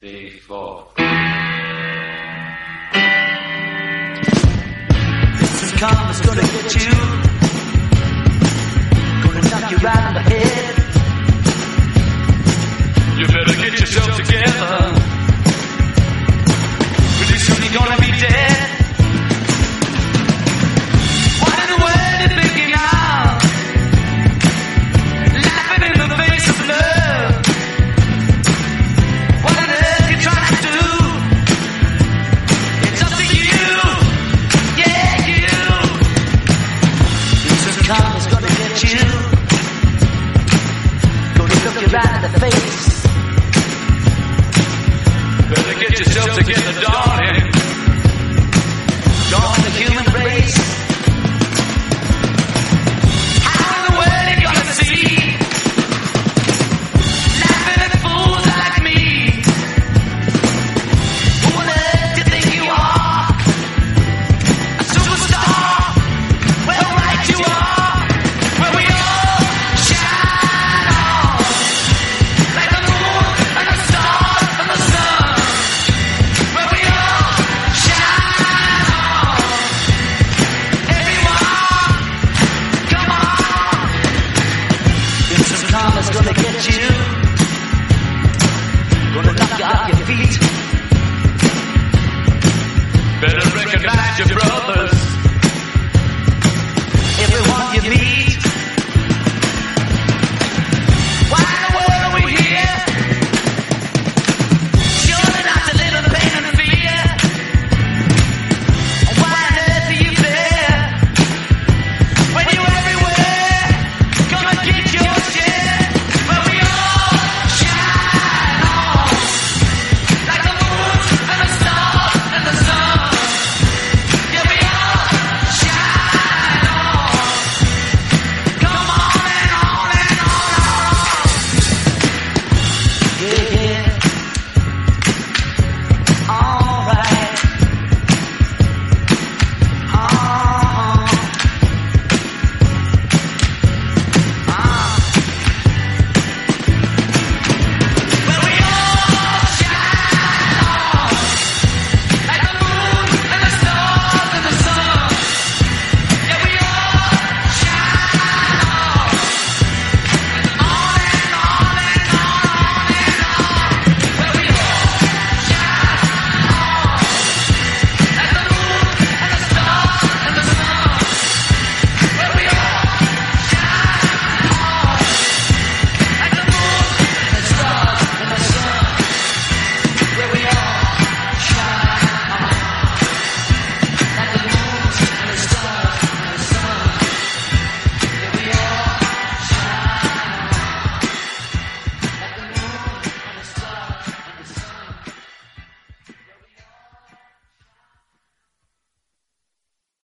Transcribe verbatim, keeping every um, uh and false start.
Day four. This is karma's gonna get you. Gonna knock you right in the head. You better get yourself together. Pretty soon you're gonna be dead. What in the world is thinking of? Laughing in the face of love. What on earth you trying to do? It's up to you. Yeah, you. This is karma's gonna get you. Gonna look you right in the face. Better get yourself together, darling. Join the human race. How in the world are you gonna see? Laughing at fools like me. Who on earth do you think you are? A superstar? Well, right you are. Where we all shine on. Like the moon and the stars and the sun. Where we all shine on. Everyone, come on. This is karma's gonna get you. Gonna knock you off your feet. Better recognize your brothers.